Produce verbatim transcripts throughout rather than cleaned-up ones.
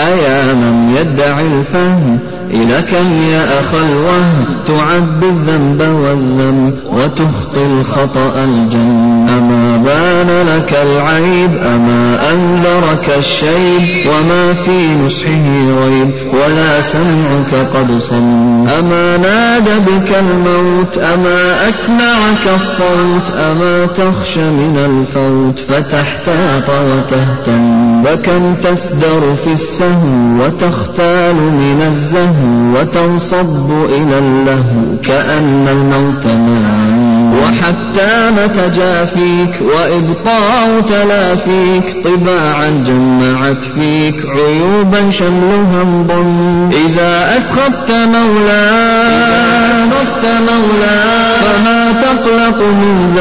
أيا من يدعي الفهم إلى كم يا أخ الوهم تعبي الذنب والذم وتخطي الخطأ الجم. أما بان لك العيب أما أنذرك الشيب وما في نصحه ريب ولا سمعك قد صم. أما نادى بك الموت أما أسمعك الصوت أما تخشى من الفوت فتحتاط وتهتم. وكم تسدر في السهو وتختال من الزهو وتنصب إلى اللهو كأن الموت معا. وحتى متجافيك وإبطاء تلافيك طباعا جمعت فيك عيوبا شملها انضم. إذا أسخطت مولاك فما تقلق من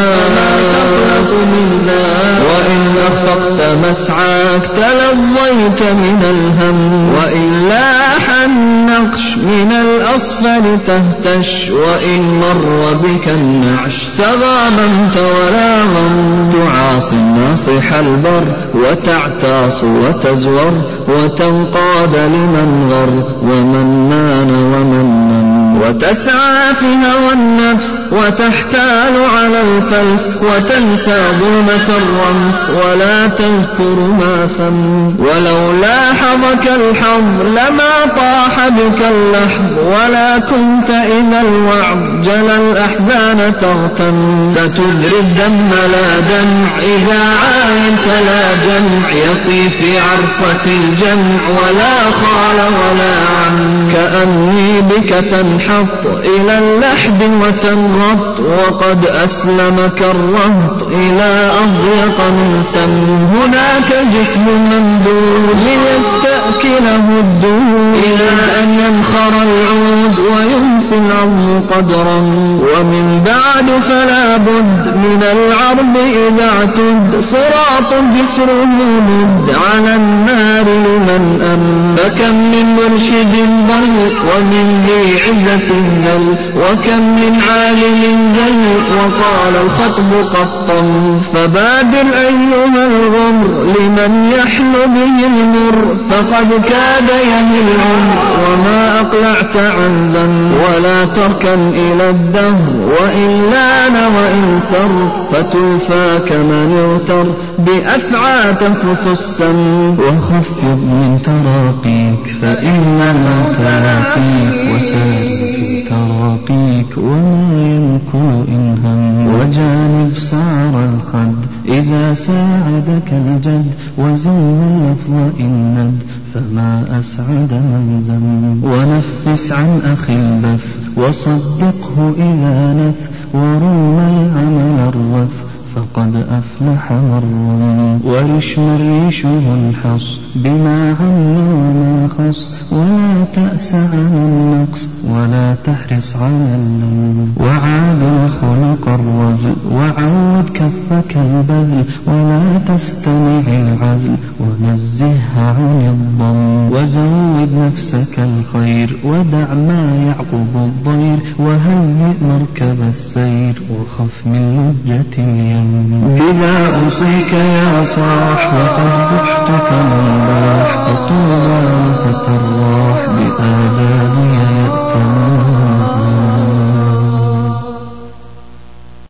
ذاك وإن أخفقت مسعاك تلظيت من الهم. وإن لاح النقش من الأصفل تهتش وإن مر بك النعش تغاممت ولا غم. تعاصي الناصح البر وتعتاص وتزور وتنقاد لمن غر ومن مان ومن من. وتسعى في هوى النفس وتحتال على الفلس وتنسى ظلمة الرمس ولا تذكر ما ثم. ولو لاحظك الحظ لما طاح بك اللحظ ولا كنت إذا الوعظ جل الأحزان تغتم. ستدري الدم لا دمع إذا عاينت لا جمع يطي في عرصة الجمع ولا خال ولا عم. كأني بك تنحط إلى اللحد وتنغط وقد أسلمك الرهط إلى أضيق من سم. هناك جسم ممدود ليستأكله الدود إلى أن ينخر العود وينسي العظم قدرا. ومن بعد فلا بد من العرض إذا اعتد صراط جسره مد على النار لمن أم. فكم من مرشد ضل ومن ذي عزة ذل وكم من عالم ذل وقال الخطب قطم. فبادر أيها الغمر لمن يحل به المر فقد كاد يهل العمر وما أقلعت عن ذنب. ولا تركن إلى الدهر وإن لان وإن سر فتلفى كمن اغتر بأفعى تنفث السم. وخفض من تراقيك فإنما تراقيك وسار في تراقيك وما ينكو إن هم. وجانب سعر الخد إذا ساعدك الجد وزن اللفظ إن ند فما أسعد من ذم. ونفس عن أخي البث وصدقه إذا نث وروم العمل الرث فقد أفلح مرا. ورش مريشه الحص بما عم وما خص ولا تأس عن النقص ولا تحرص على اللوم. وعاد الخلق الرذل وعود كفك البذل ولا تستمع العذل ونزهها عن الضم. وزود نفسك الخير ودع ما يعقب الضير وهيئ مركب السير وخف من لجة اليوم. بذا أوصيك يا صاح وقد بحت كالمباح فطوبى فتراح بآدابي يأتمون.